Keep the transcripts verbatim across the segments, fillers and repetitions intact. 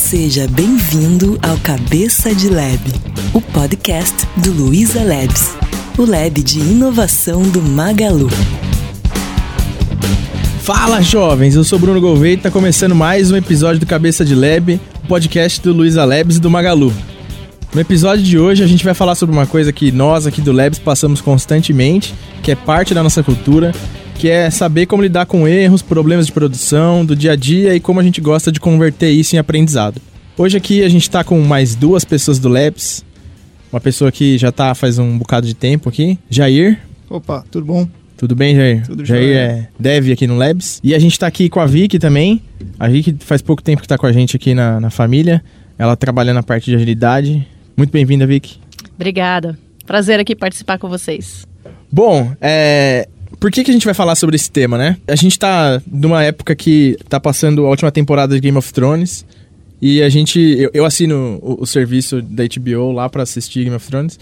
Seja bem-vindo ao Cabeça de Lab, o podcast do Luiza Labs, o lab de inovação do Magalu. Fala, jovens! Eu sou Bruno Gouveia e está começando mais um episódio do Cabeça de Lab, o podcast do Luiza Labs e do Magalu. No episódio de hoje a gente vai falar sobre uma coisa que nós aqui do Labs passamos constantemente, que é parte da nossa cultura, que é saber como lidar com erros, problemas de produção, do dia a dia e como a gente gosta de converter isso em aprendizado. Hoje aqui a gente está com mais duas pessoas do Labs, uma pessoa que já está faz um bocado de tempo aqui, Jair. Opa, tudo bom? Tudo bem, Jair? Tudo Jair jóia. é dev aqui no Labs. E a gente tá aqui com a Vicky também. A Vicky faz pouco tempo que tá com a gente aqui na, na família. Ela trabalha na parte de agilidade. Muito bem-vinda, Vicky. Obrigada. Prazer aqui participar com vocês. Bom, é... por que, que a gente vai falar sobre esse tema, né? A gente tá numa época que tá passando a última temporada de Game of Thrones. E a gente... Eu, eu assino o, o serviço da H B O lá pra assistir Game of Thrones.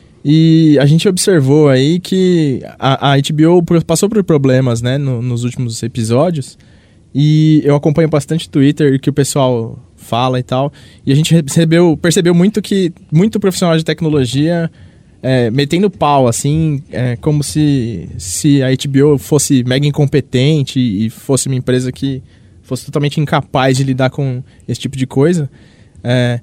E a gente observou aí que a, a H B O passou por problemas, né, no, nos últimos episódios. E eu acompanho bastante Twitter, que o pessoal fala e tal. E a gente recebeu, percebeu muito que muito profissional de tecnologia é, metendo pau, assim, é, como se, se a H B O fosse mega incompetente e fosse uma empresa que fosse totalmente incapaz de lidar com esse tipo de coisa. É,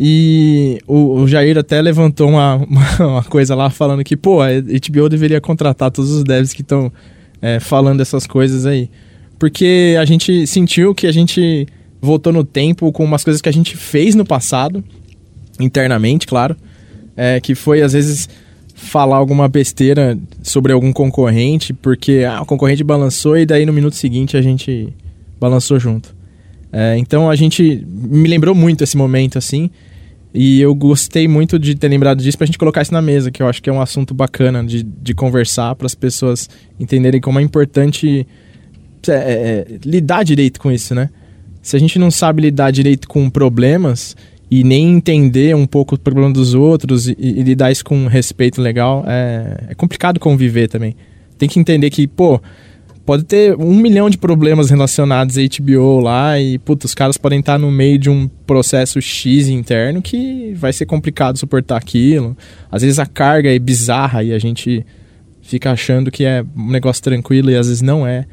E o, o Jair até levantou uma, uma, uma coisa lá falando que, pô, a H B O deveria contratar todos os devs que estão é, falando essas coisas aí. Porque a gente sentiu que a gente voltou no tempo com umas coisas que a gente fez no passado, internamente, claro, é, que foi, às vezes, falar alguma besteira sobre algum concorrente, porque ah, o concorrente balançou e daí no minuto seguinte a gente balançou junto. É, então a gente me lembrou muito esse momento, assim, e eu gostei muito de ter lembrado disso pra gente colocar isso na mesa, que eu acho que é um assunto bacana de, de conversar para as pessoas entenderem como é importante é, é, lidar direito com isso, né? Se a gente não sabe lidar direito com problemas e nem entender um pouco o problema dos outros e, e lidar isso com respeito legal, é, é complicado conviver também. Tem que entender que, pô, pode ter um milhão de problemas relacionados a H B O lá e, puta, os caras podem estar no meio de um processo X interno que vai ser complicado suportar aquilo. Às vezes a carga é bizarra e a gente fica achando que é um negócio tranquilo e às vezes não é.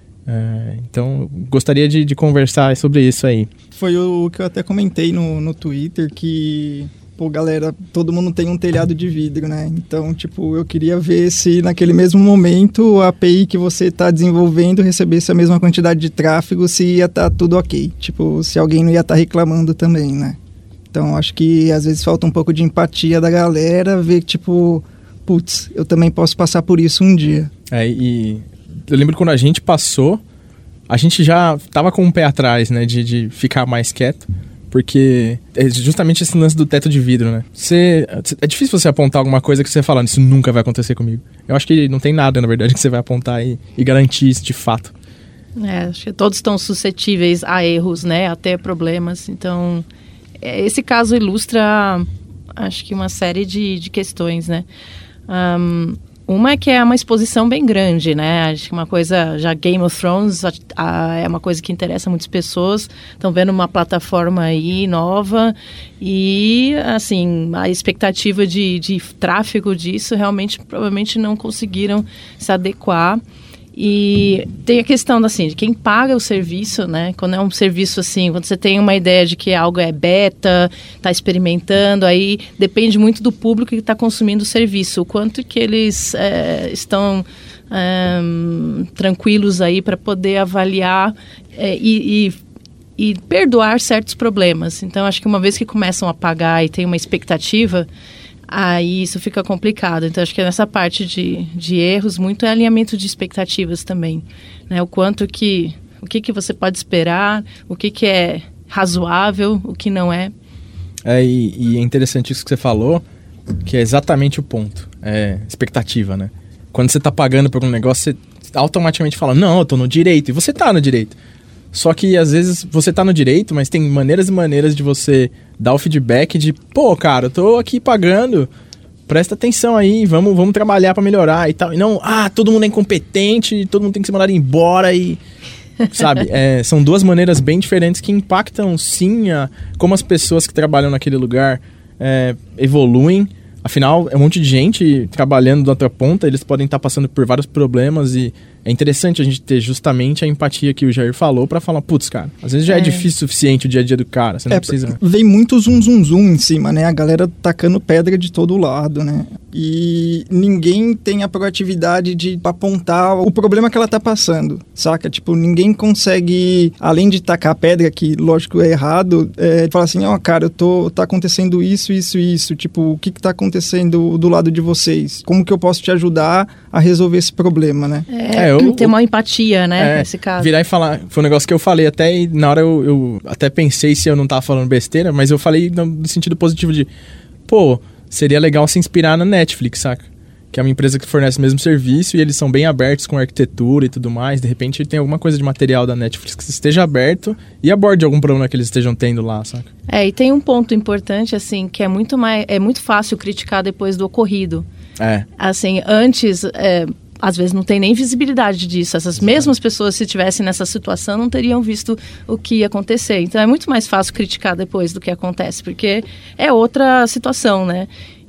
é então, gostaria de, de conversar sobre isso aí. Foi o que eu até comentei no, no Twitter, que... Pô, galera, todo mundo tem um telhado de vidro, né? Então, tipo, eu queria ver se naquele mesmo momento a A P I que você está desenvolvendo recebesse a mesma quantidade de tráfego, se ia estar tá tudo ok. Tipo, se alguém não ia estar tá reclamando também, né? Então, acho que às vezes falta um pouco de empatia da galera, ver que, tipo, putz, eu também posso passar por isso um dia. É, e eu lembro quando a gente passou, a gente já tava com um pé atrás, né, de, de ficar mais quieto. Porque é justamente esse lance do teto de vidro, né? Você, é difícil você apontar alguma coisa que você fala, isso nunca vai acontecer comigo. Eu acho que não tem nada, na verdade, que você vai apontar e, e garantir isso de fato. É, acho que todos estão suscetíveis a erros, né? Até problemas. Então, esse caso ilustra, acho que uma série de, de questões, né? Um, Uma é que é uma exposição bem grande, né? Acho que uma coisa, já Game of Thrones a, a, é uma coisa que interessa muitas pessoas. Estão vendo uma plataforma aí nova e, assim, a expectativa de, de tráfego disso realmente provavelmente não conseguiram se adequar. E tem a questão, assim, de quem paga o serviço, né? Quando é um serviço assim, quando você tem uma ideia de que algo é beta, está experimentando, aí depende muito do público que está consumindo o serviço, o quanto que eles é, estão é, tranquilos aí para poder avaliar é, e, e, e perdoar certos problemas. Então, acho que uma vez que começam a pagar e tem uma expectativa, aí isso fica complicado. Então, acho que nessa parte de, de erros, muito é alinhamento de expectativas também, né? O quanto que, o que, que você pode esperar, o que, que é razoável, o que não é. É, e, e é interessante isso que você falou, que é exatamente o ponto, é expectativa, né? Quando você tá pagando por um negócio, você automaticamente fala, não, eu tô no direito, e você tá no direito. Só que, às vezes, você tá no direito, mas tem maneiras e maneiras de você dar o feedback de, pô, cara, eu tô aqui pagando, presta atenção aí, vamos, vamos trabalhar pra melhorar e tal. E não, ah, todo mundo é incompetente, todo mundo tem que ser mandado embora e... Sabe? É, são duas maneiras bem diferentes que impactam, sim, a, como as pessoas que trabalham naquele lugar é, evoluem. Afinal, é um monte de gente trabalhando da outra ponta, eles podem estar passando por vários problemas e é interessante a gente ter justamente a empatia que o Jair falou pra falar, putz, cara, às vezes já é, é difícil o suficiente o dia a dia do cara, você não é, precisa... Vem muito zum zum zum em cima, né? A galera tacando pedra de todo lado, né? E ninguém tem a proatividade de apontar o problema que ela tá passando, saca? Tipo, ninguém consegue, além de tacar pedra, que lógico é errado, é, falar assim, ó, oh, cara, eu tô, tá acontecendo isso, isso, isso, tipo, o que que tá acontecendo do lado de vocês? Como que eu posso te ajudar a resolver esse problema, né? É, é eu, ter uma empatia, né, é, nesse caso. Virar e falar, foi um negócio que eu falei até, e na hora eu, eu até pensei se eu não tava falando besteira, mas eu falei no, no sentido positivo de, pô, seria legal se inspirar na Netflix, saca? Que é uma empresa que fornece o mesmo serviço e eles são bem abertos com arquitetura e tudo mais. De repente tem alguma coisa de material da Netflix que esteja aberto e aborde algum problema que eles estejam tendo lá, saca? É, e tem um ponto importante, assim, que é muito, mais, é muito fácil criticar depois do ocorrido. É. Assim, antes... É, às vezes não tem nem visibilidade disso. Essas mesmas pessoas, se estivessem nessa situação, não teriam visto o que ia acontecer. Então, é muito mais fácil criticar depois do que acontece, porque é outra situação, né?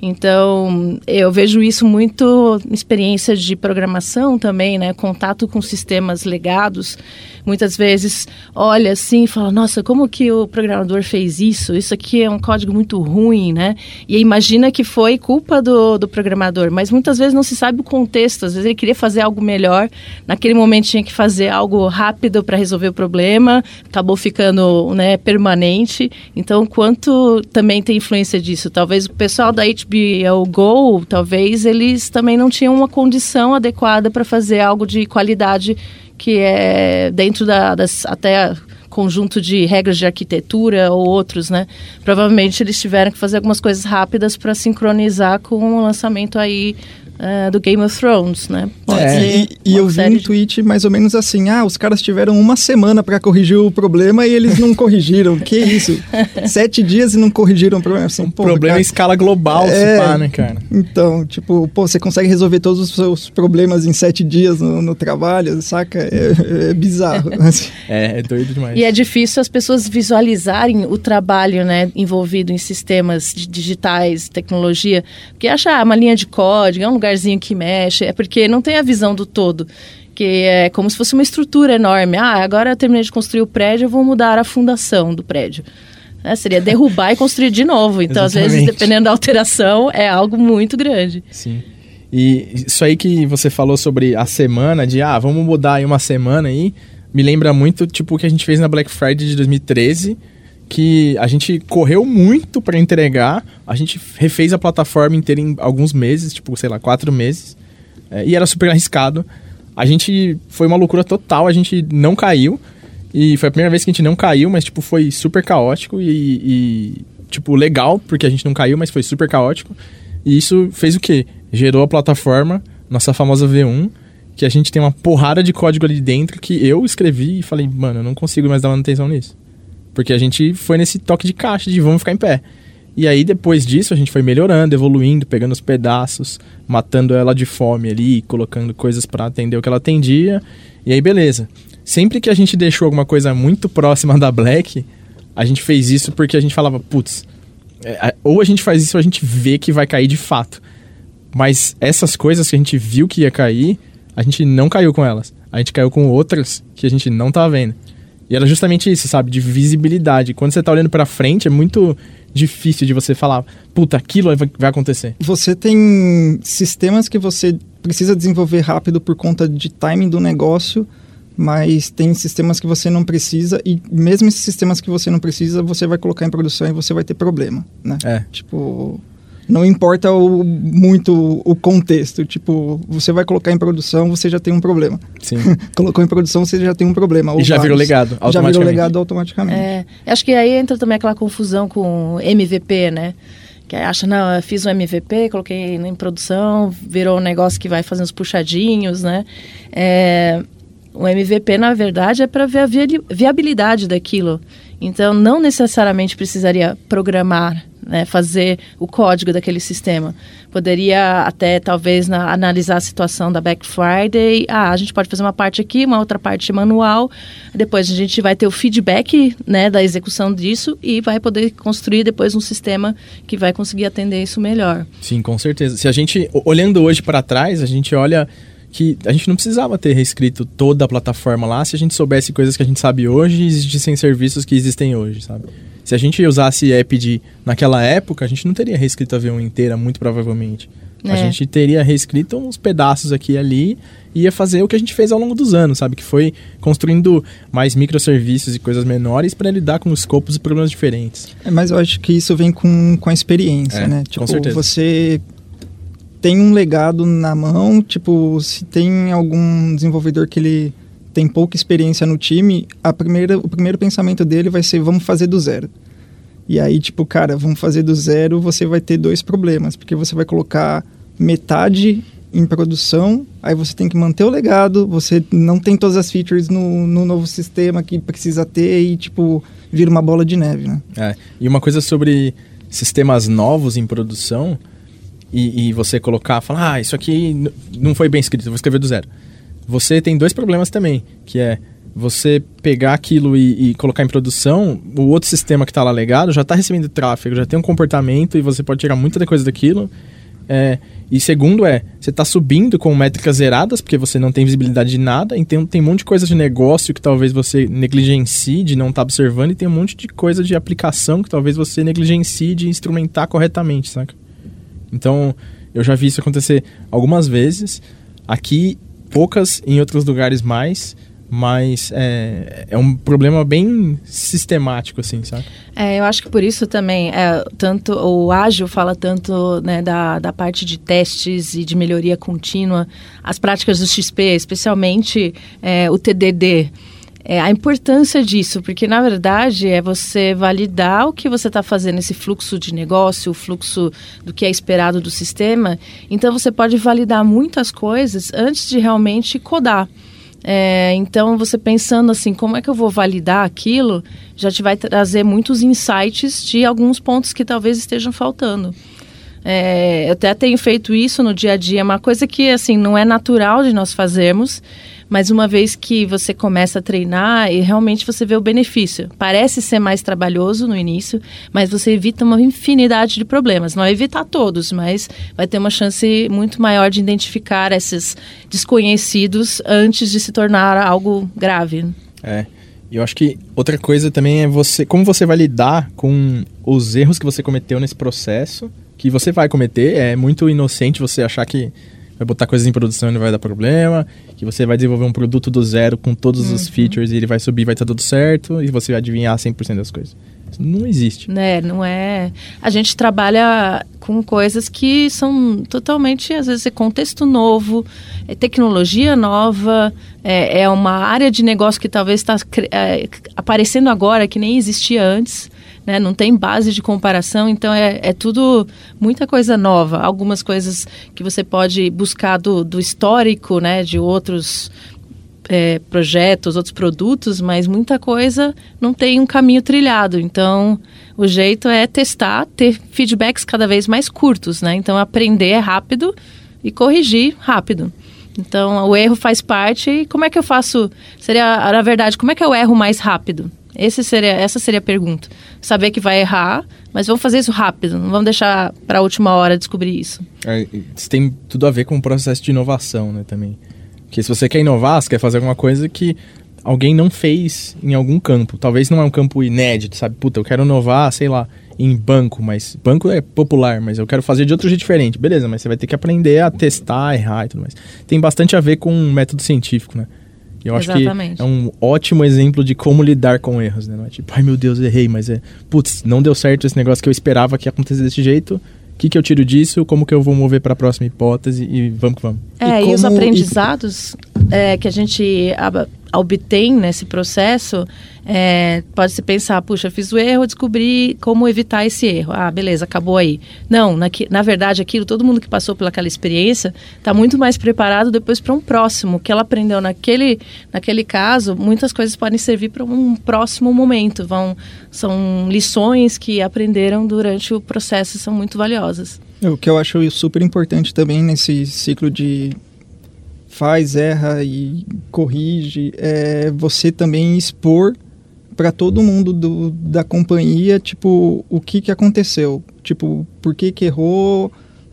Então, eu vejo isso muito em experiência de programação também, né? Contato com sistemas legados. Muitas vezes olha assim e fala, nossa, como que o programador fez isso? Isso aqui é um código muito ruim, né? E imagina que foi culpa do, do programador, mas muitas vezes não se sabe o contexto. Às vezes ele queria fazer algo melhor, naquele momento tinha que fazer algo rápido para resolver o problema, acabou ficando, né, permanente. Então, quanto também tem influência disso? Talvez o pessoal da H B O Go, talvez eles também não tinham uma condição adequada para fazer algo de qualidade que é dentro da, das, até conjunto de regras de arquitetura ou outros, né? Provavelmente eles tiveram que fazer algumas coisas rápidas para sincronizar com o lançamento aí Uh, do Game of Thrones, né? Pode é. ser e e eu vi um tweet mais ou menos assim, ah, os caras tiveram uma semana para corrigir o problema e eles não corrigiram. Que isso? Sete dias e não corrigiram o problema. Assim, um problema cara, em escala global, é, se pá, né, cara? Então, tipo, pô, você consegue resolver todos os seus problemas em sete dias no, no trabalho, saca? É, é bizarro. é, é doido demais. E é difícil as pessoas visualizarem o trabalho, né, envolvido em sistemas digitais, tecnologia, porque achar uma linha de código, é um lugar lugarzinho que mexe, é porque não tem a visão do todo, que é como se fosse uma estrutura enorme. Ah, agora eu terminei de construir o prédio, eu vou mudar a fundação do prédio. É, seria derrubar e construir de novo. Então, às vezes, dependendo da alteração, é algo muito grande. Sim. E isso aí que você falou sobre a semana, de, ah, vamos mudar aí uma semana aí, me lembra muito, tipo, o que a gente fez na Black Friday de dois mil e treze, que a gente correu muito para entregar, a gente refez a plataforma inteira em alguns meses, tipo, sei lá, quatro meses, é, e era super arriscado. A gente, foi uma loucura total, a gente não caiu, e foi a primeira vez que a gente não caiu, mas, tipo, foi super caótico e, e tipo, legal, porque a gente não caiu, mas foi super caótico. E isso fez o quê? Gerou a plataforma, nossa famosa V um, que a gente tem uma porrada de código ali dentro que eu escrevi e falei, mano, eu não consigo mais dar manutenção nisso. Porque a gente foi nesse toque de caixa de vamos ficar em pé. E aí, depois disso, a gente foi melhorando, evoluindo, pegando os pedaços, matando ela de fome ali, colocando coisas para atender o que ela atendia. E aí, beleza. Sempre que a gente deixou alguma coisa muito próxima da Black, a gente fez isso porque a gente falava, putz, é, ou a gente faz isso ou a gente vê que vai cair de fato. Mas essas coisas que a gente viu que ia cair, a gente não caiu com elas. A gente caiu com outras que a gente não tava vendo. E era justamente isso, sabe? De visibilidade. Quando você tá olhando pra frente, é muito difícil de você falar, puta, aquilo vai acontecer. Você tem sistemas que você precisa desenvolver rápido por conta de timing do negócio, mas tem sistemas que você não precisa, e mesmo esses sistemas que você não precisa, você vai colocar em produção e você vai ter problema, né? É. Tipo... Não importa o, muito o contexto, tipo, você vai colocar em produção, você já tem um problema. Sim. Colocou em produção, você já tem um problema. E já vários. virou legado automaticamente. Já virou legado automaticamente. É, acho que aí entra também aquela confusão com M V P, né? Que acha, não, eu fiz um M V P, coloquei em produção, virou um negócio que vai fazer uns puxadinhos, né? É, o M V P, na verdade, é para ver a viabilidade daquilo. Então, não necessariamente precisaria programar, né, fazer o código daquele sistema. Poderia até, talvez, na, analisar a situação da Black Friday. Ah, a gente pode fazer uma parte aqui, uma outra parte manual. Depois a gente vai ter o feedback, né, da execução disso e vai poder construir depois um sistema que vai conseguir atender isso melhor. Sim, com certeza. Se a gente, olhando hoje para trás, a gente olha que a gente não precisava ter reescrito toda a plataforma lá se a gente soubesse coisas que a gente sabe hoje e existissem serviços que existem hoje, sabe? Se a gente usasse Epid naquela época, a gente não teria reescrito a V um inteira, muito provavelmente. É. A gente teria reescrito uns pedaços aqui e ali e ia fazer o que a gente fez ao longo dos anos, sabe? Que foi construindo mais microserviços e coisas menores para lidar com escopos e problemas diferentes. É, mas eu acho que isso vem com, com a experiência, é, né? Tipo, com certeza. Você tem um legado na mão, tipo, se tem algum desenvolvedor que ele tem pouca experiência no time, a primeira, o primeiro pensamento dele vai ser, vamos fazer do zero. E aí, tipo, cara, vamos fazer do zero, você vai ter dois problemas, porque você vai colocar metade em produção, aí você tem que manter o legado, você não tem todas as features no, no novo sistema que precisa ter e, tipo, vira uma bola de neve, né? É, e uma coisa sobre sistemas novos em produção, e, e você colocar, falar, ah, isso aqui n- não foi bem escrito, eu vou escrever do zero. Você tem dois problemas também, que é você pegar aquilo e, e colocar em produção, o outro sistema que está lá legado já está recebendo tráfego, já tem um comportamento e você pode tirar muita da coisa daquilo. É, e segundo é, você está subindo com métricas zeradas, porque você não tem visibilidade de nada, então tem um monte de coisa de negócio que talvez você negligencie de não estar tá observando, e tem um monte de coisa de aplicação que talvez você negligencie de instrumentar corretamente, saca? Então, eu já vi isso acontecer algumas vezes, aqui poucas, em outros lugares mais, mas é, é um problema bem sistemático, assim, sabe? É, eu acho que por isso também, é, tanto o Ágil fala tanto, né, da, da parte de testes e de melhoria contínua, as práticas do X P, especialmente é, o T D D, é, a importância disso, porque na verdade é você validar o que você está fazendo, esse fluxo de negócio, o fluxo do que é esperado do sistema, então você pode validar muitas coisas antes de realmente codar. É, então, você pensando assim, como é que eu vou validar aquilo, já te vai trazer muitos insights de alguns pontos que talvez estejam faltando. É, eu até tenho feito isso no dia a dia, uma coisa que assim, não é natural de nós fazermos, mas uma vez que você começa a treinar e realmente você vê o benefício. Parece ser mais trabalhoso no início, mas você evita uma infinidade de problemas. Não vai evitar todos, mas vai ter uma chance muito maior de identificar esses desconhecidos antes de se tornar algo grave. É, e eu acho que outra coisa também é você, como você vai lidar com os erros que você cometeu nesse processo, que você vai cometer. É muito inocente você achar que vai botar coisas em produção e não vai dar problema, que você vai desenvolver um produto do zero com todos uhum. os features e ele vai subir, vai estar tudo certo e você vai adivinhar cem por cento das coisas. Isso não existe. Né, não é... A gente trabalha com coisas que são totalmente, às vezes, é contexto novo, é tecnologia nova, é, é uma área de negócio que talvez está é, aparecendo agora, que nem existia antes. Né? Não tem base de comparação, então é, é tudo muita coisa nova. Algumas coisas que você pode buscar do, do histórico, né, de outros é, projetos, outros produtos, mas muita coisa não tem um caminho trilhado. Então, o jeito é testar, ter feedbacks cada vez mais curtos, né? Então, aprender rápido e corrigir rápido. Então, o erro faz parte. E como é que eu faço? Seria, na verdade, como é que eu erro mais rápido? Esse seria, essa seria a pergunta. Saber que vai errar, mas vamos fazer isso rápido. Não vamos deixar para a última hora descobrir isso. É, isso tem tudo a ver com o processo de inovação, né, também. Porque se você quer inovar, você quer fazer alguma coisa que alguém não fez em algum campo. Talvez não é um campo inédito, sabe? Puta, eu quero inovar, sei lá, em banco, mas banco é popular, mas eu quero fazer de outro jeito diferente. Beleza, mas você vai ter que aprender a testar, errar e tudo mais. Tem bastante a ver com um método científico, né? Eu acho Exatamente. que é um ótimo exemplo de como lidar com erros, né? Não é tipo, ai meu Deus, errei, mas é... Putz, não deu certo esse negócio que eu esperava que ia acontecer desse jeito. O que, que eu tiro disso? Como que eu vou mover para a próxima hipótese? E vamos que vamos. É, e, e os aprendizados... é, que a gente ab- obtém nesse processo, é, pode se pensar, puxa, eu fiz o erro, eu descobri como evitar esse erro. Ah, beleza, acabou aí. Não, na, na verdade, aquilo, todo mundo que passou pelaquela experiência está muito mais preparado depois para um próximo. O que ela aprendeu naquele, naquele caso, muitas coisas podem servir para um próximo momento. Vão, são lições que aprenderam durante o processo, são muito valiosas. O que eu acho super importante também nesse ciclo de faz, erra e corrige, é você também expor para todo mundo do, da companhia, tipo, o que, que aconteceu, tipo, por que que errou,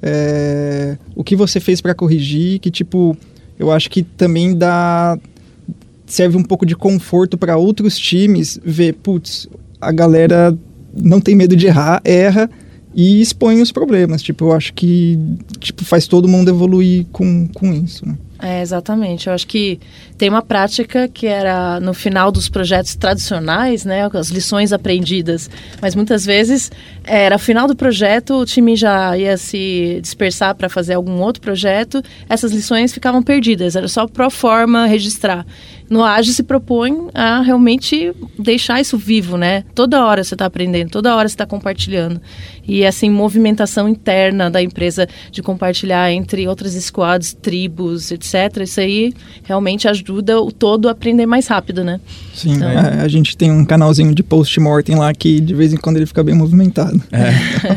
é, o que você fez para corrigir, que tipo, eu acho que também dá, serve um pouco de conforto para outros times ver, putz, a galera não tem medo de errar, erra e expõe os problemas, tipo, eu acho que tipo, faz todo mundo evoluir com, com isso, né? É, exatamente. Eu acho que tem uma prática que era no final dos projetos tradicionais, né, as lições aprendidas, mas muitas vezes era final do projeto, o time já ia se dispersar para fazer algum outro projeto, essas lições ficavam perdidas, era só pro forma registrar. No Ágil se propõe a realmente deixar isso vivo, né? Toda hora você está aprendendo, toda hora você está compartilhando. E, assim, movimentação interna da empresa de compartilhar entre outras squads, tribos, etcétera. Isso aí realmente ajuda o todo a aprender mais rápido, né? Sim, então, a, a gente tem um canalzinho de post-mortem lá que de vez em quando ele fica bem movimentado. É.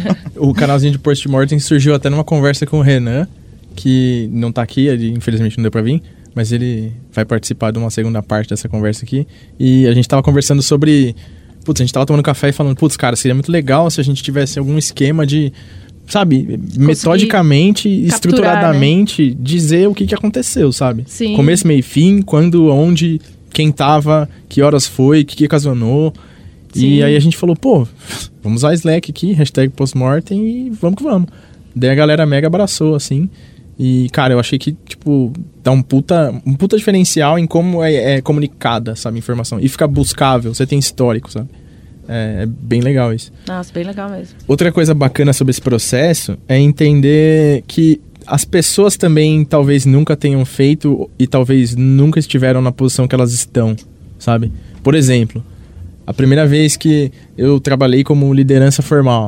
O canalzinho de post-mortem surgiu até numa conversa com o Renan, que não está aqui, ele infelizmente não deu para vir, mas ele vai participar de uma segunda parte dessa conversa aqui. E a gente tava conversando sobre... Putz, a gente tava tomando café e falando, putz, cara, seria muito legal se a gente tivesse algum esquema de, sabe, conseguir metodicamente, capturar, estruturadamente, né? Dizer o que, que aconteceu, sabe? Sim. Começo, meio e fim, quando, onde, quem tava, que horas foi, o que, que ocasionou. Sim. E aí a gente falou, pô, vamos usar Slack aqui, hashtag postmortem e vamos que vamos. Daí a galera mega abraçou, assim. E, cara, eu achei que, tipo, dá um puta, um puta diferencial em como é, é comunicada, sabe, a informação. E fica buscável, você tem histórico, sabe? É, é bem legal isso. Nossa, bem legal mesmo. Outra coisa bacana sobre esse processo é entender que as pessoas também talvez nunca tenham feito e talvez nunca estiveram na posição que elas estão, sabe? Por exemplo, a primeira vez que eu trabalhei como liderança formal,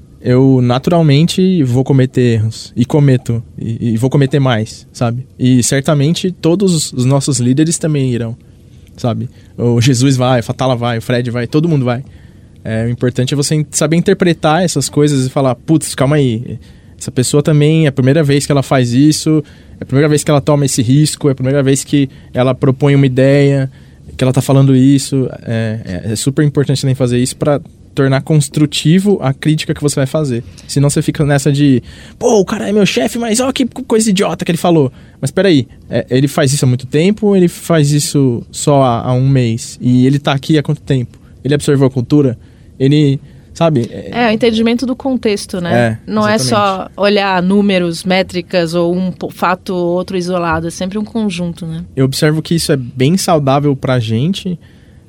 eu naturalmente vou cometer erros, e cometo, e, e vou cometer mais, sabe? E certamente todos os nossos líderes também irão, sabe? O Jesus vai, o Fatala vai, o Fred vai, todo mundo vai. É, o importante é você saber interpretar essas coisas e falar, putz, calma aí, essa pessoa também é a primeira vez que ela faz isso, é a primeira vez que ela toma esse risco, é a primeira vez que ela propõe uma ideia, que ela tá falando isso, é, é, é super importante também fazer isso para tornar construtivo a crítica que você vai fazer. Senão você fica nessa de, pô, o cara é meu chefe, mas ó que coisa idiota que ele falou. Mas peraí, é, ele faz isso há muito tempo ou ele faz isso só há, há um mês? E ele tá aqui há quanto tempo? Ele absorveu a cultura? Ele, sabe? É, é o entendimento do contexto, né? É, não é só olhar números, métricas ou um fato ou outro isolado, é sempre um conjunto, né? Eu observo que isso é bem saudável pra gente,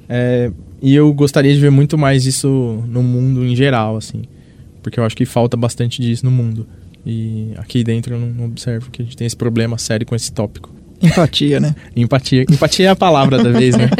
é, e eu gostaria de ver muito mais isso no mundo em geral, assim. Porque eu acho que falta bastante disso no mundo. E aqui dentro eu não observo que a gente tem esse problema sério com esse tópico. Empatia, né? Empatia. Empatia é a palavra da vez, né?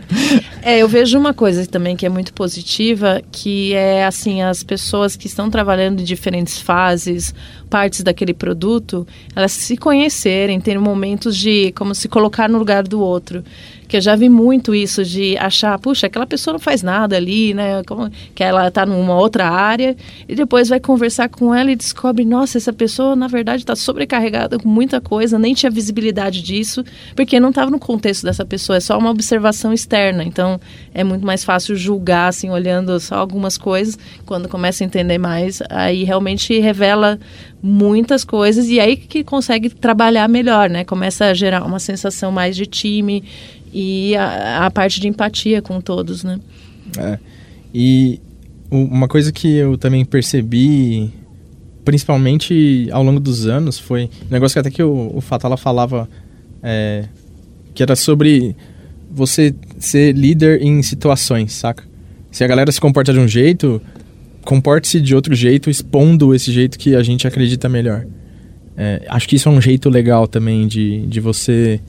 É, eu vejo uma coisa também que é muito positiva, que é, assim, as pessoas que estão trabalhando em diferentes fases, partes daquele produto, elas se conhecerem, terem momentos de, como se colocar no lugar do outro. Que eu já vi muito isso de achar, puxa, aquela pessoa não faz nada ali, né? Como, que ela está numa outra área, e depois vai conversar com ela e descobre, nossa, essa pessoa, na verdade, está sobrecarregada com muita coisa, nem tinha visibilidade disso, porque não estava no contexto dessa pessoa, é só uma observação externa. Então, é muito mais fácil julgar, assim, olhando só algumas coisas. Quando começa a entender mais, aí realmente revela muitas coisas, e aí que consegue trabalhar melhor, né? Começa a gerar uma sensação mais de time e a, a parte de empatia com todos, né? É. E uma coisa que eu também percebi, principalmente ao longo dos anos, foi um negócio que até que o, o Fatala falava, é, que era sobre você ser líder em situações, saca? Se a galera se comporta de um jeito, comporte-se de outro jeito, expondo esse jeito que a gente acredita melhor. É, acho que isso é um jeito legal também de, de você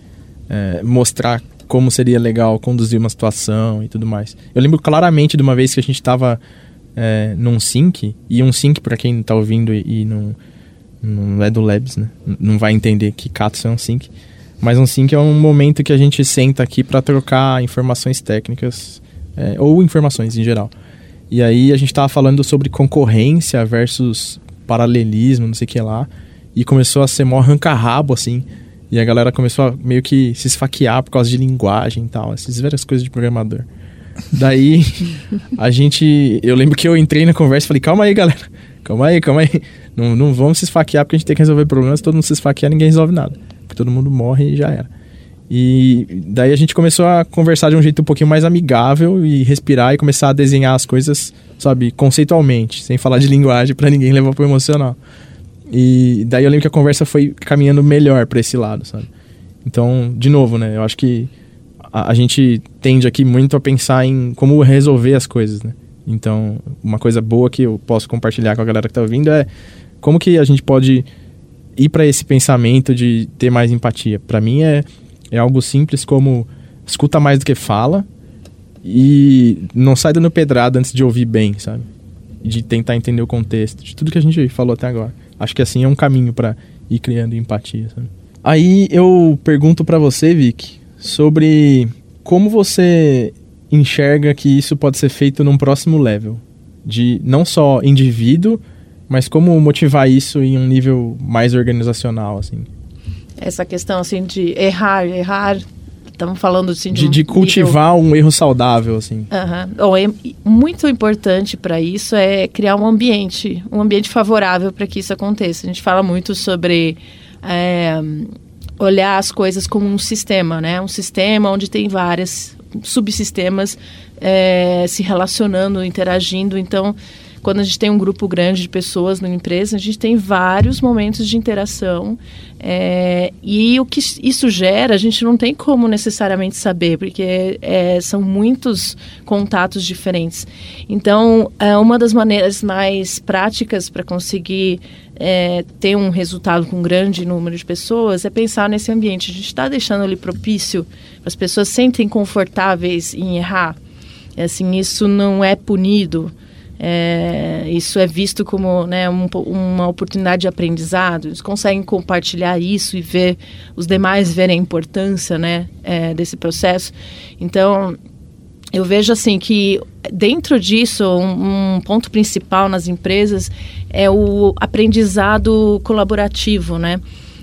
é, mostrar como seria legal conduzir uma situação e tudo mais. Eu lembro claramente de uma vez que a gente estava é, num sync, e um sync, para quem está ouvindo e, e não, não é do Labs, né? Não vai entender que Katsu é um sync, mas um sync é um momento que a gente senta aqui para trocar informações técnicas, é, ou informações em geral. E aí a gente estava falando sobre concorrência versus paralelismo, não sei o que lá, e começou a ser mó arranca-rabo, assim, e a galera começou a meio que se esfaquear por causa de linguagem e tal, essas várias coisas de programador. Daí, a gente... Eu lembro que eu entrei na conversa e falei, calma aí, galera, calma aí, calma aí, não, não vamos se esfaquear porque a gente tem que resolver problemas, todo mundo se esfaquear, ninguém resolve nada, porque todo mundo morre e já era. E daí a gente começou a conversar de um jeito um pouquinho mais amigável e respirar e começar a desenhar as coisas, sabe, conceitualmente, sem falar de linguagem pra ninguém levar pro emocional. E daí eu lembro que a conversa foi caminhando melhor pra esse lado, sabe? Então, de novo, né, eu acho que a, a gente tende aqui muito a pensar em como resolver as coisas, né? Então, uma coisa boa que eu posso compartilhar com a galera que tá ouvindo é como que a gente pode ir pra esse pensamento de ter mais empatia. Pra mim é É algo simples como escuta mais do que fala e não sai dando pedrada antes de ouvir bem, sabe? De tentar entender o contexto, de tudo que a gente falou até agora. Acho que assim é um caminho para ir criando empatia, sabe? Aí eu pergunto para você, Vic, sobre como você enxerga que isso pode ser feito num próximo level. De não só indivíduo, mas como motivar isso em um nível mais organizacional, assim. Essa questão, assim, de errar, errar... Estamos falando, assim, de... De, um de cultivar nível... um erro saudável, assim. Uhum. Oh, é muito importante para isso é criar um ambiente, um ambiente favorável para que isso aconteça. A gente fala muito sobre é, olhar as coisas como um sistema, né? Um sistema onde tem vários subsistemas é, se relacionando, interagindo. Então, quando a gente tem um grupo grande de pessoas numa empresa, a gente tem vários momentos de interação é, e o que isso gera, a gente não tem como necessariamente saber, porque é, são muitos contatos diferentes. Então, é, uma das maneiras mais práticas para conseguir é, ter um resultado com um grande número de pessoas é pensar nesse ambiente. A gente está deixando ele propício, as pessoas se sentem confortáveis em errar. É, assim, isso não é punido. É, isso é visto como, né, um, uma oportunidade de aprendizado. Eles conseguem compartilhar isso e ver os demais verem a importância, né, é, desse processo. Então, eu vejo assim que dentro disso um, um ponto principal nas empresas é o aprendizado colaborativo, né?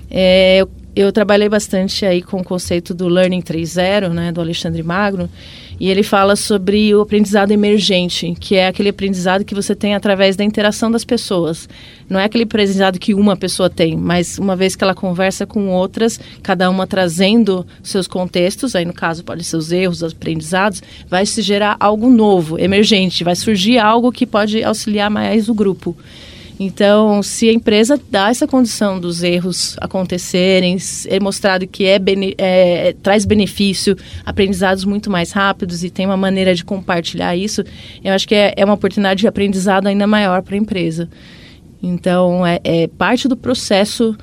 É, eu, eu trabalhei bastante aí com o conceito do Learning três ponto zero, né, do Alexandre Magno. E ele fala sobre o aprendizado emergente, que é aquele aprendizado que você tem através da interação das pessoas. Não é aquele aprendizado que uma pessoa tem, mas uma vez que ela conversa com outras, cada uma trazendo seus contextos, aí no caso pode ser os erros, os aprendizados, vai se gerar algo novo, emergente, vai surgir algo que pode auxiliar mais o grupo. Então, se a empresa dá essa condição dos erros acontecerem, é mostrado que é, é, traz benefício, aprendizados muito mais rápidos e tem uma maneira de compartilhar isso, eu acho que é, é uma oportunidade de aprendizado ainda maior para a empresa. Então, é, é parte do processo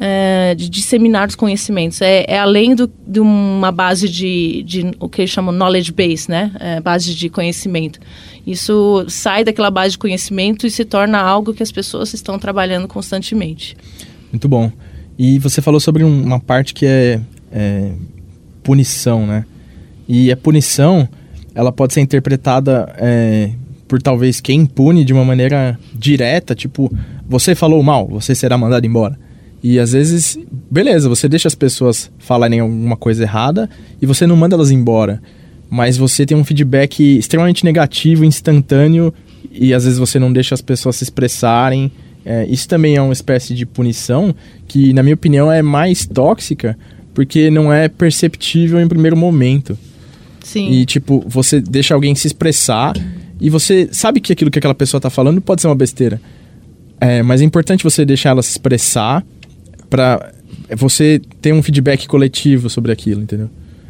é, de disseminar os conhecimentos. É, é além do, de uma base de, de o que eles chamam knowledge base, né? É, base de conhecimento. Isso sai daquela base de conhecimento e se torna algo que as pessoas estão trabalhando constantemente. Muito bom. E você falou sobre uma parte que é, é punição, né? E a punição, ela pode ser interpretada é, por talvez quem pune de uma maneira direta, tipo, você falou mal, você será mandado embora. E às vezes, beleza, você deixa as pessoas falarem alguma coisa errada e você não manda elas embora. Mas você tem um feedback extremamente negativo, instantâneo, e às vezes você não deixa as pessoas se expressarem. É, isso também é uma espécie de punição que, na minha opinião, é mais tóxica, porque não é perceptível em primeiro momento. Sim. E, tipo, você deixa alguém se expressar, e você sabe que aquilo que aquela pessoa está falando pode ser uma besteira. É, mas é importante você deixar ela se expressar para você ter um feedback coletivo sobre aquilo, entendeu?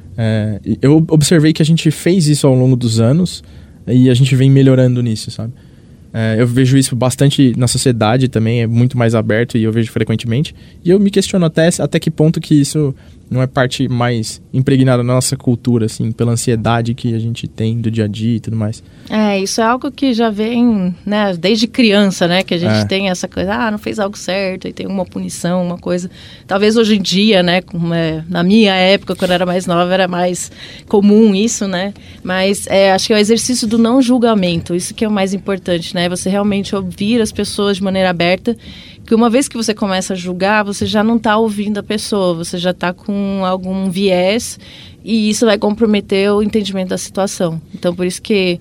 É, eu observei que a gente fez isso ao longo dos anos e a gente vem melhorando nisso, sabe? É, eu vejo isso bastante na sociedade também, é muito mais aberto e eu vejo frequentemente. E eu me questiono até, até que ponto que isso não é parte mais impregnada na nossa cultura, assim, pela ansiedade que a gente tem do dia a dia e tudo mais. É, isso é algo que já vem, né, desde criança, né, que a gente É. tem essa coisa, ah, não fez algo certo, e tem uma punição, uma coisa. Talvez hoje em dia, né, como é, na minha época, quando eu era mais nova, era mais comum isso, né, mas é, acho que é o exercício do não julgamento, isso que é o mais importante, né, você realmente ouvir as pessoas de maneira aberta, que uma vez que você começa a julgar, você já não está ouvindo a pessoa, você já está com algum viés e isso vai comprometer o entendimento da situação. Então, por isso que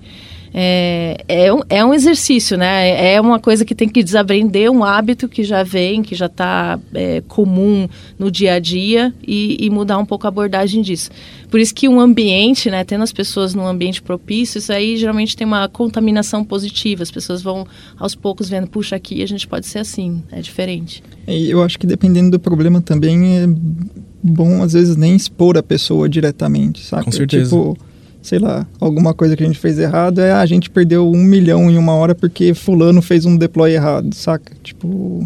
é, é, um, é um exercício, né? É uma coisa que tem que desaprender um hábito que já vem, que já está é, comum no dia a dia e, e mudar um pouco a abordagem disso. Por isso que um ambiente, né, tendo as pessoas num ambiente propício, isso aí geralmente tem uma contaminação positiva. As pessoas vão aos poucos vendo, puxa, aqui a gente pode ser assim, é diferente. E eu acho que dependendo do problema também é bom, às vezes, nem expor a pessoa diretamente, sabe? Com certeza. Tipo, sei lá, alguma coisa que a gente fez errado é ah, a gente perdeu um milhão em uma hora porque fulano fez um deploy errado, saca? Tipo...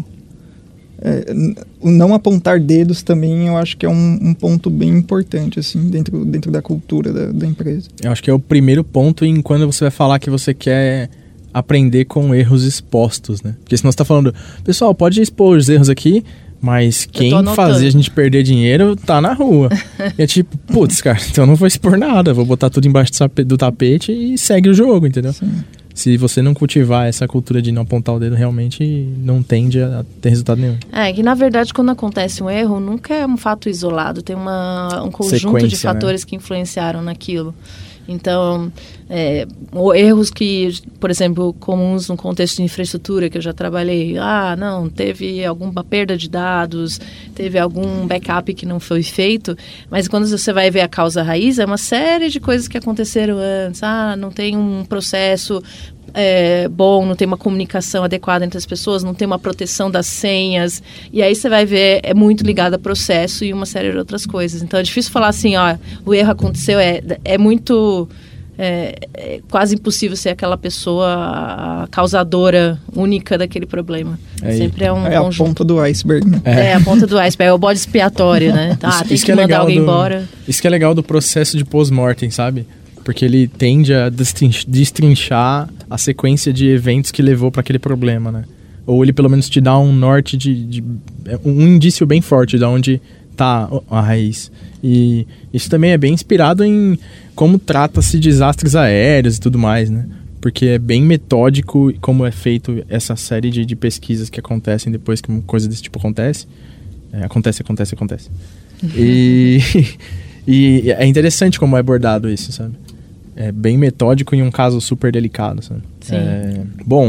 É, o não apontar dedos também eu acho que é um, um ponto bem importante assim, dentro, dentro da cultura da, da empresa. Eu acho que é o primeiro ponto em quando você vai falar que você quer aprender com erros expostos, né? Porque senão você tá falando, pessoal, pode expor os erros aqui, mas quem fazia a gente perder dinheiro tá na rua. E é tipo, putz, cara, então eu não vou expor nada, vou botar tudo embaixo do tapete e segue o jogo, entendeu? Sim. Se você não cultivar essa cultura de não apontar o dedo, realmente não tende a ter resultado nenhum. É, que na verdade quando acontece um erro, nunca é um fato isolado, tem uma, um conjunto Sequência, de fatores, né, que influenciaram naquilo. Então, é, erros que, por exemplo, comuns no contexto de infraestrutura que eu já trabalhei, ah, não, teve alguma perda de dados, teve algum backup que não foi feito, mas quando você vai ver a causa raiz, é uma série de coisas que aconteceram antes, ah, não tem um processo é, bom, não tem uma comunicação adequada entre as pessoas, não tem uma proteção das senhas, e aí você vai ver, é muito ligado a processo e uma série de outras coisas. Então é difícil falar assim, ó, o erro aconteceu, é, é muito... É, é quase impossível ser aquela pessoa a causadora única daquele problema. É, sempre é um é conjunto. A ponta do iceberg, né? É. é a ponta do iceberg, é o bode expiatório, né? Ah, isso, tem isso que, que mandar é alguém do, embora. Isso que é legal do processo de pós-mortem, sabe? Porque ele tende a destrinchar a sequência de eventos que levou para aquele problema, né? Ou ele pelo menos te dá um norte de, de um indício bem forte de onde tá a raiz. E isso também é bem inspirado em como trata-se desastres aéreos e tudo mais, né? Porque é bem metódico como é feito essa série de, de pesquisas que acontecem depois que uma coisa desse tipo acontece. É, acontece, acontece, acontece. E, e é interessante como é abordado isso, sabe? É bem metódico em um caso super delicado, sabe? Sim. É, bom,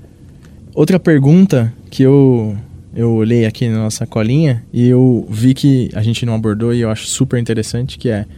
outra pergunta que eu... eu olhei aqui na nossa colinha e eu vi que a gente não abordou e eu acho super interessante, que é...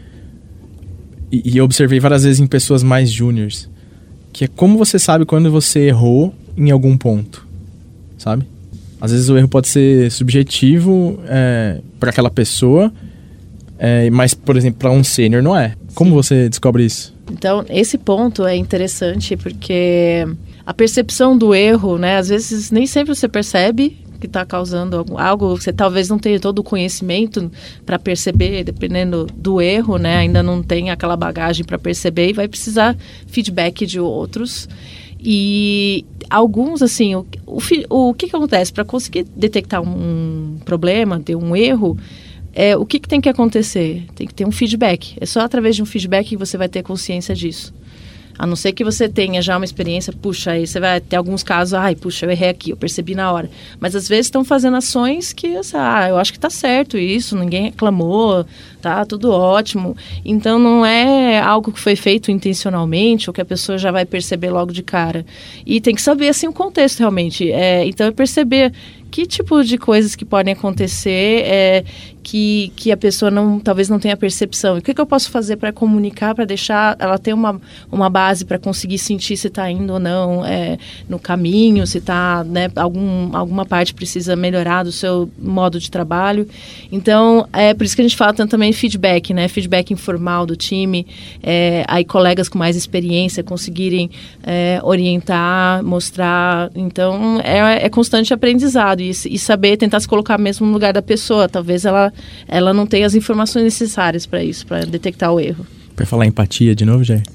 E, e eu observei várias vezes em pessoas mais júniores, que é como você sabe quando você errou em algum ponto, sabe? Às vezes o erro pode ser subjetivo é, para aquela pessoa, é, mas, por exemplo, para um sênior não é. Como Sim. você descobre isso? Então, esse ponto é interessante porque a percepção do erro, né? Às vezes nem sempre você percebe que está causando algo, algo, você talvez não tenha todo o conhecimento para perceber, dependendo do erro, né? Ainda não tem aquela bagagem para perceber e vai precisar feedback de outros. E alguns, assim, o, o, o que, que acontece? Para conseguir detectar um, um problema, ter um erro, é, o que, que tem que acontecer? Tem que ter um feedback. É só através de um feedback que você vai ter consciência disso. A não ser que você tenha já uma experiência, puxa, aí você vai ter alguns casos, ai, puxa, eu errei aqui, eu percebi na hora. Mas às vezes estão fazendo ações que, ah, eu acho que tá certo isso, ninguém reclamou, tá tudo ótimo. Então não é algo que foi feito intencionalmente ou que a pessoa já vai perceber logo de cara. E tem que saber, assim, o contexto realmente. É, então é perceber que tipo de coisas que podem acontecer é, que, que a pessoa não, talvez não tenha percepção. E o que, que eu posso fazer para comunicar, para deixar ela ter uma, uma base para conseguir sentir se está indo ou não é, no caminho, se tá, né, algum, alguma parte precisa melhorar do seu modo de trabalho. Então, é por isso que a gente fala tanto também feedback, né? Feedback informal do time, é, aí colegas com mais experiência conseguirem é, orientar, mostrar. Então, é, é constante aprendizado. E, e saber, tentar se colocar mesmo no lugar da pessoa. Talvez ela ela não tem as informações necessárias para isso, para detectar o erro. Vai falar empatia de novo, Jair?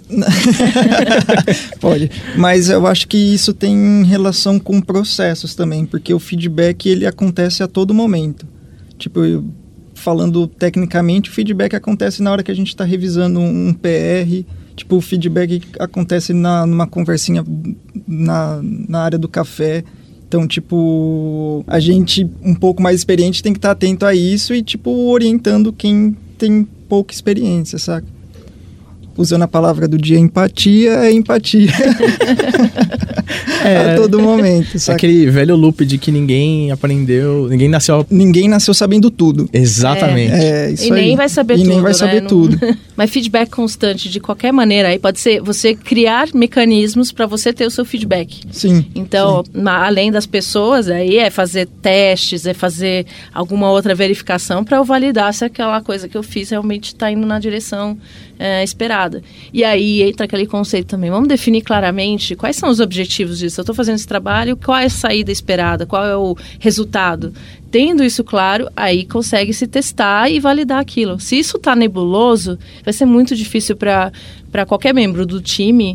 Pode, mas eu acho que isso tem relação com processos também, porque o feedback ele acontece a todo momento. Tipo, eu, falando tecnicamente, o feedback acontece na hora que a gente está revisando um P R, tipo, o feedback acontece na, numa conversinha na, na área do café. Então, tipo, a gente um pouco mais experiente tem que estar atento a isso e, tipo, orientando quem tem pouca experiência, saca? Usando a palavra do dia, empatia é empatia. É, a todo momento, saca? Aquele velho loop de que ninguém aprendeu, ninguém nasceu... Ninguém nasceu sabendo tudo. Exatamente. É, é isso e aí. nem vai saber e tudo, nem vai né? saber Não... tudo. Mas feedback constante, de qualquer maneira, aí pode ser você criar mecanismos para você ter o seu feedback. Sim. Então, sim. Na, além das pessoas, aí é fazer testes, é fazer alguma outra verificação para eu validar se aquela coisa que eu fiz realmente está indo na direção é, esperada. E aí entra aquele conceito também. Vamos definir claramente quais são os objetivos disso. Eu estou fazendo esse trabalho, qual é a saída esperada, qual é o resultado. Tendo isso claro, aí consegue se testar e validar aquilo. Se isso está nebuloso, vai ser muito difícil para para qualquer membro do time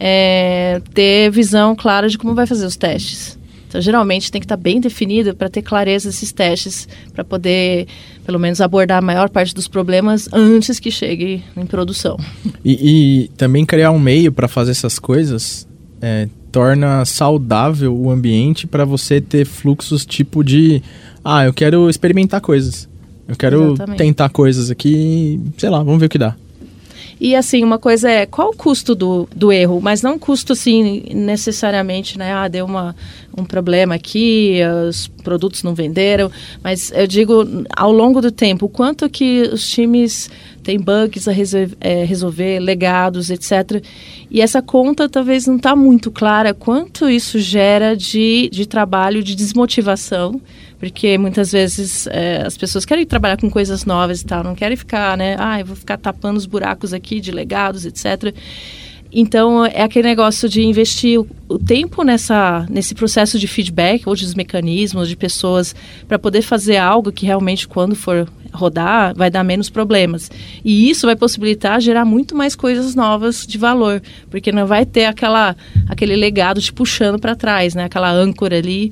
é, ter visão clara de como vai fazer os testes. Então, geralmente, tem que estar bem definido para ter clareza desses testes, para poder, pelo menos, abordar a maior parte dos problemas antes que chegue em produção. E, e também criar um meio para fazer essas coisas é, torna saudável o ambiente para você ter fluxos tipo de... Ah, eu quero experimentar coisas. Eu quero Exatamente. tentar coisas aqui, sei lá, vamos ver o que dá. E assim, uma coisa é, qual o custo do, do erro? Mas não custo, assim, necessariamente, né? Ah, deu uma, um problema aqui, os produtos não venderam. Mas eu digo, ao longo do tempo, o quanto que os times têm bugs a resolver, é, resolver legados, etcétera. E essa conta talvez não está muito clara quanto isso gera de, de trabalho, de desmotivação. Porque muitas vezes é, as pessoas querem trabalhar com coisas novas e tal, não querem ficar, né? Ah, eu vou ficar tapando os buracos aqui de legados, etcétera. Então, é aquele negócio de investir o, o tempo nessa, nesse processo de feedback ou de mecanismos de pessoas para poder fazer algo que realmente, quando for rodar, vai dar menos problemas. E isso vai possibilitar gerar muito mais coisas novas de valor, porque não vai ter aquela, aquele legado te puxando para trás, né? Aquela âncora ali.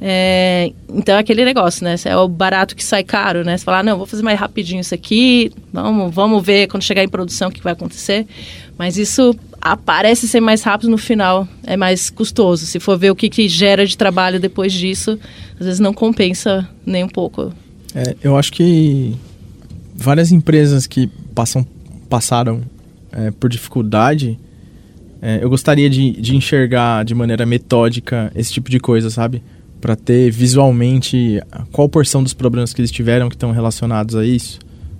É, então, é aquele negócio, né? É o barato que sai caro, né? Você fala, ah, não, vou fazer mais rapidinho isso aqui, vamos, vamos ver quando chegar em produção o que vai acontecer. Mas isso parece ser mais rápido, no final é mais custoso. Se for ver o que, que gera de trabalho depois disso, às vezes não compensa nem um pouco. É, eu acho que várias empresas que passam, passaram é, por dificuldade, é, eu gostaria de, de enxergar de maneira metódica esse tipo de coisa, sabe? Para ter visualmente qual porção dos problemas que eles tiveram que estão relacionados a isso.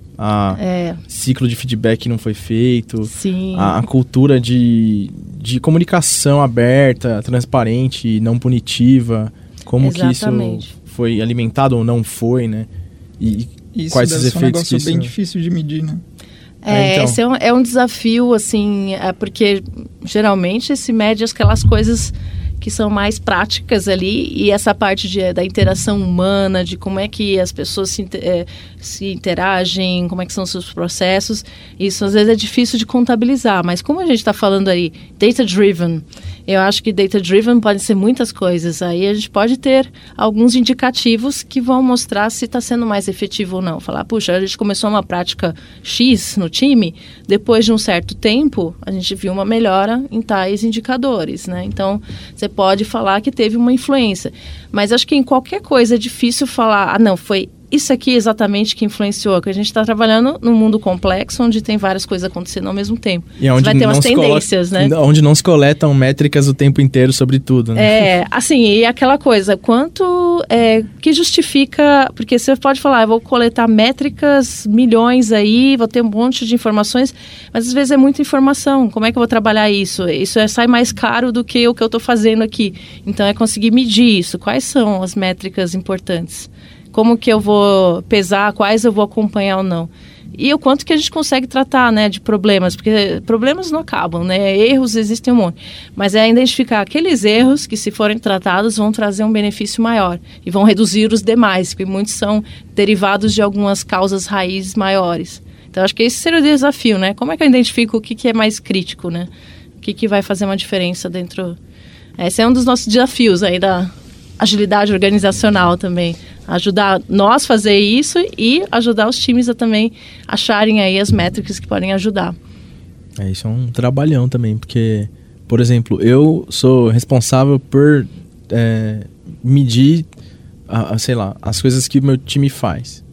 A é. ciclo de feedback não foi feito, Sim. A, a cultura de, de comunicação aberta, transparente, não punitiva, como Exatamente. que isso foi alimentado ou não foi, né? E isso quais esses efeitos um negócio que isso... bem difícil de medir, né? É, é, então. esse é um, é um desafio, assim, é porque geralmente se mede aquelas coisas que são mais práticas ali, e essa parte de, da interação humana, de como é que as pessoas se, é, se interagem, como é que são os seus processos, isso às vezes é difícil de contabilizar, mas como a gente está falando aí, data-driven, eu acho que data-driven pode ser muitas coisas, aí a gente pode ter alguns indicativos que vão mostrar se está sendo mais efetivo ou não, falar, puxa, a gente começou uma prática X no time, depois de um certo tempo, a gente viu uma melhora em tais indicadores, né, então você pode falar que teve uma influência. Mas acho que em qualquer coisa é difícil falar, ah, não, foi isso aqui exatamente que influenciou, que a gente está trabalhando num mundo complexo, onde tem várias coisas acontecendo ao mesmo tempo. E onde vai ter umas tendências, colo... né? Onde não se coletam métricas o tempo inteiro sobre tudo, né? É, assim, e aquela coisa, quanto é, que justifica, porque você pode falar, eu vou coletar métricas, milhões aí, vou ter um monte de informações, mas às vezes é muita informação, como é que eu vou trabalhar isso? Isso é, sai mais caro do que o que eu estou fazendo aqui. Então, é conseguir medir isso, quais são as métricas importantes? Como que eu vou pesar, quais eu vou acompanhar ou não. e o quanto que a gente consegue tratar, né, de problemas, porque problemas não acabam, né, erros existem um monte, mas é identificar aqueles erros que, se forem tratados, vão trazer um benefício maior e vão reduzir os demais, porque muitos são derivados de algumas causas raízes maiores. Então, acho que esse seria o desafio, né, como é que eu identifico o que, que é mais crítico, né, o que, que vai fazer uma diferença dentro... Esse é um dos nossos desafios aí da agilidade organizacional também. Ajudar nós a fazer isso e ajudar os times a também acharem aí as métricas que podem ajudar. É, isso é um trabalhão também, porque, por exemplo, eu sou responsável por é, medir, a, a, sei lá, as coisas que o meu time faz.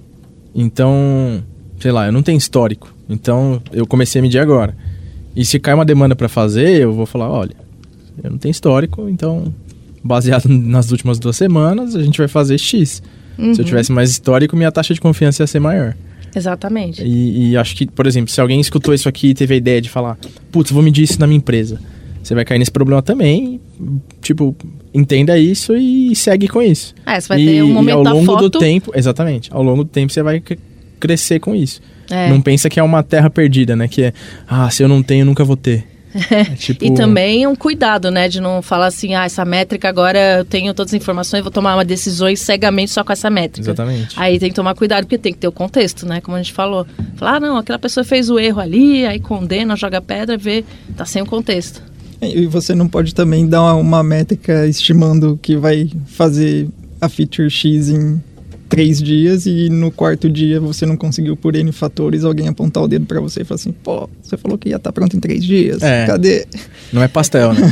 Então, sei lá, eu não tenho histórico. Então, eu comecei a medir agora. E se cai uma demanda para fazer, eu vou falar, olha, eu não tenho histórico, então... baseado nas últimas duas semanas, a gente vai fazer X. Uhum. Se eu tivesse mais histórico, minha taxa de confiança ia ser maior. Exatamente. E, e acho que, por exemplo, se alguém escutou isso aqui e teve a ideia de falar, putz, vou medir isso na minha empresa, você vai cair nesse problema também. Tipo, entenda isso e segue com isso. É, você vai e, ter um momento e ao longo da foto... do tempo, exatamente, ao longo do tempo você vai c- crescer com isso. É. Não pensa que é uma terra perdida, né? Que é, ah, se eu não tenho, nunca vou ter. É, tipo... E também um cuidado, né, de não falar assim, ah, essa métrica agora eu tenho todas as informações, vou tomar uma decisão cegamente só com essa métrica. Exatamente. Aí tem que tomar cuidado, porque tem que ter o contexto, né, como a gente falou. Falar, ah, não, aquela pessoa fez o erro ali, aí condena, joga pedra, vê, tá sem o contexto. E você não pode também dar uma métrica estimando que vai fazer a feature X em três dias e no quarto dia você não conseguiu por N fatores, alguém apontar o dedo pra você e falar assim, pô, você falou que ia estar pronto em três dias, é. Cadê? Não é pastel, né?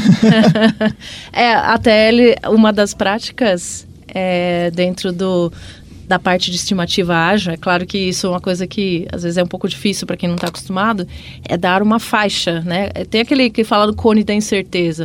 É, até ele, uma das práticas é, dentro do, da parte de estimativa ágil, é claro que isso é uma coisa que às vezes é um pouco difícil para quem não está acostumado, é dar uma faixa, né? Tem aquele que fala do cone da incerteza.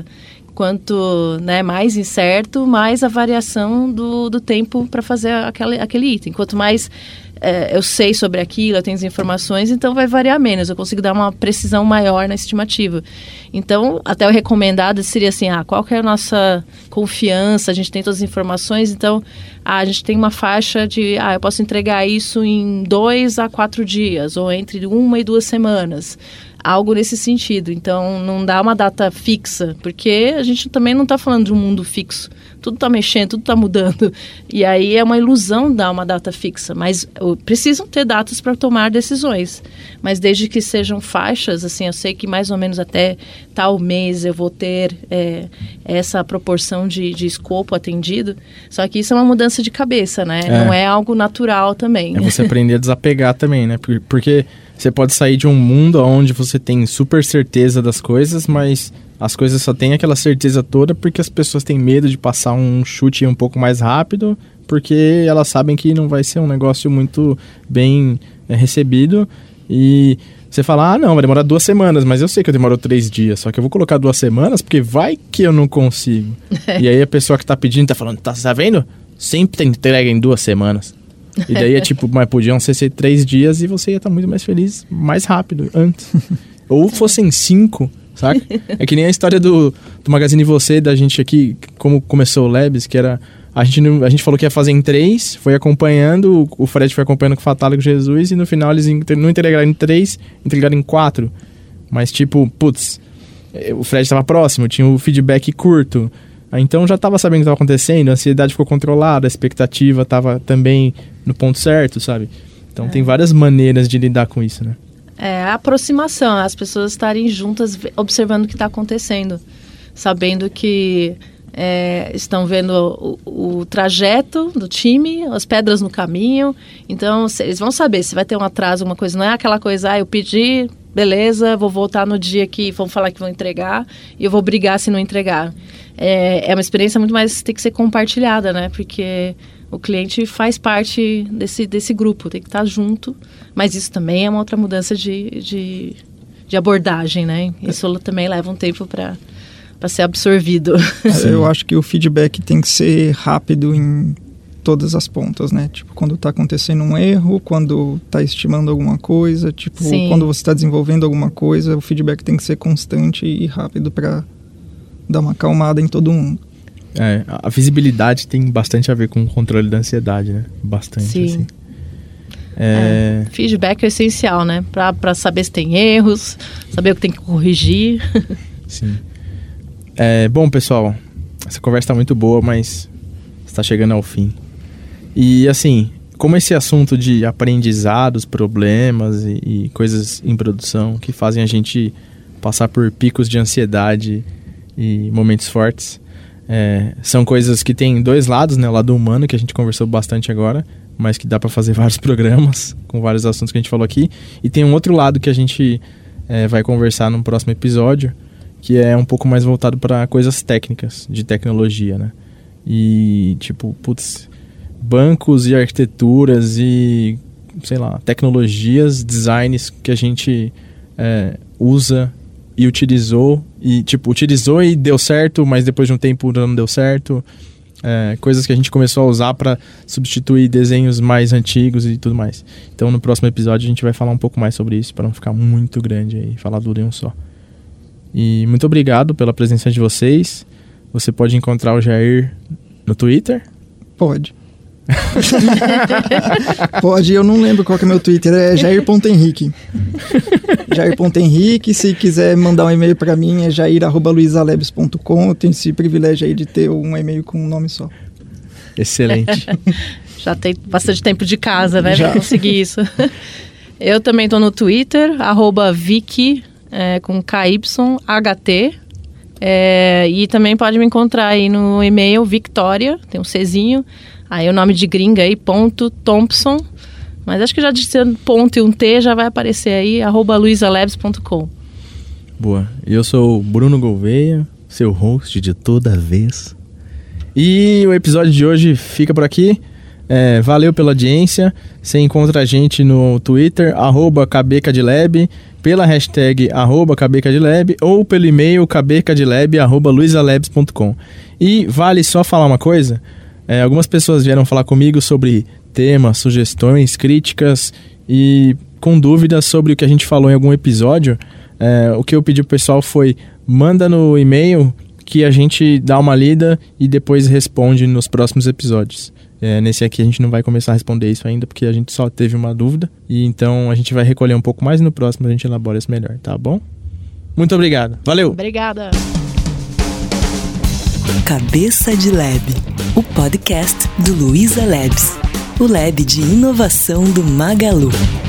Quanto, né, mais incerto, mais a variação do, do tempo para fazer aquele, aquele item. Quanto mais é, eu sei sobre aquilo, eu tenho as informações, então vai variar menos. Eu consigo dar uma precisão maior na estimativa. Então, até o recomendado seria assim, ah, qual que é a nossa confiança? A gente tem todas as informações, então ah, a gente tem uma faixa de, ah, eu posso entregar isso em dois a quatro dias, ou entre uma e duas semanas. Algo nesse sentido. Então, não dá uma data fixa, porque a gente também não está falando de um mundo fixo. Tudo está mexendo, tudo está mudando. E aí é uma ilusão dar uma data fixa. Mas precisam ter datas para tomar decisões. Mas desde que sejam faixas, assim, eu sei que mais ou menos até tal mês eu vou ter é, essa proporção de, de escopo atendido. Só que isso é uma mudança de cabeça, né? É. Não é algo natural também. É você aprender a desapegar também, né? Porque você pode sair de um mundo onde você tem super certeza das coisas, mas as coisas só têm aquela certeza toda porque as pessoas têm medo de passar um chute um pouco mais rápido, porque elas sabem que não vai ser um negócio muito bem é, recebido. E você fala, ah, não, vai demorar duas semanas, mas eu sei que eu demoro três dias, só que eu vou colocar duas semanas porque vai que eu não consigo. E aí a pessoa que tá pedindo tá falando, tá, tá vendo? Sempre tem entrega em duas semanas. E daí é tipo, mas podiam ser, ser três dias e você ia estar muito mais feliz, mais rápido, antes. Ou fossem cinco, saca? É que nem a história do, do Magazine Você, da gente aqui, como começou o Labs, que era... A gente, a gente falou que ia fazer em três, foi acompanhando, o Fred foi acompanhando com o Fatale e com Jesus, e no final eles não entregaram em três, entregaram em quatro. Mas tipo, putz, o Fred estava próximo, tinha o feedback curto. Então já estava sabendo o que estava acontecendo, a ansiedade ficou controlada, a expectativa estava também no ponto certo, sabe? Então é. Tem várias maneiras de lidar com isso, né? É a aproximação, as pessoas estarem juntas observando o que está acontecendo, sabendo que é, estão vendo o, o trajeto do time, as pedras no caminho, então eles vão saber se vai ter um atraso, alguma coisa, não é aquela coisa, ah, eu pedi, beleza, vou voltar no dia que vão falar que vão entregar e eu vou brigar se não entregar. É, é uma experiência muito mais, tem que ser compartilhada, né? Porque o cliente faz parte desse, desse grupo, tem que estar junto. Mas isso também é uma outra mudança de, de, de abordagem, né? Isso é. Também leva um tempo para para ser absorvido. Eu acho que o feedback tem que ser rápido em todas as pontas, né? Tipo, quando está acontecendo um erro, quando está estimando alguma coisa, tipo, Sim. quando você está desenvolvendo alguma coisa, o feedback tem que ser constante e rápido para dar uma acalmada em todo mundo. É, a visibilidade tem bastante a ver com o controle da ansiedade, né? Bastante, Sim. assim. É... É, feedback é essencial, né? Pra, pra saber se tem erros, saber o que tem que corrigir. Sim. É, bom, pessoal, essa conversa tá muito boa, mas está chegando ao fim. E assim, como esse assunto de aprendizados, problemas e, e coisas em produção que fazem a gente passar por picos de ansiedade e momentos fortes, é, são coisas que tem dois lados, né? O lado humano, que a gente conversou bastante agora, mas que dá para fazer vários programas com vários assuntos que a gente falou aqui. E tem um outro lado que a gente é, vai conversar no próximo episódio, que é um pouco mais voltado para coisas técnicas, de tecnologia, né? E, tipo, putz, bancos e arquiteturas e, sei lá, tecnologias, designs que a gente é, usa e utilizou. E, tipo, utilizou e deu certo, mas depois de um tempo não deu certo. É, coisas que a gente começou a usar para substituir desenhos mais antigos e tudo mais. Então no próximo episódio a gente vai falar um pouco mais sobre isso, para não ficar muito grande aí, falar tudo em um só. E muito obrigado pela presença de vocês. Você pode encontrar o Jair no Twitter? Pode. Pode, eu não lembro qual que é meu Twitter, é jair ponto henrique. jair ponto henrique, se quiser mandar um e-mail para mim é jair arroba luisalabs ponto com. Eu tenho esse privilégio aí de ter um e-mail com um nome só. Excelente. Já tem bastante tempo de casa, né, Já. pra conseguir isso. Eu também tô no Twitter, arroba Vicky, é, com K Y H T. É, e também pode me encontrar aí no e-mail Victoria, tem um Czinho. Aí o nome de gringa aí, ponto Thompson. Mas acho que já dizendo ponto e um T já vai aparecer aí, arroba luisalabs ponto com. Boa. Eu sou o Bruno Gouveia, seu host de toda vez. E o episódio de hoje fica por aqui. É, valeu pela audiência. Você encontra a gente no Twitter, arroba kbcadlab, pela hashtag arroba kbcadlab ou pelo e-mail kbcadlab arroba luisalabs ponto com. E vale só falar uma coisa. É, algumas pessoas vieram falar comigo sobre temas, sugestões, críticas e com dúvidas sobre o que a gente falou em algum episódio. É, o que eu pedi pro pessoal foi, manda no e-mail que a gente dá uma lida e depois responde nos próximos episódios. É, nesse aqui a gente não vai começar a responder isso ainda, porque a gente só teve uma dúvida. E então a gente vai recolher um pouco mais e no próximo a gente elabora isso melhor, tá bom? Muito obrigado. Valeu! Obrigada! Cabeça de Lab, o podcast do Luiza Labs, o lab de inovação do Magalu.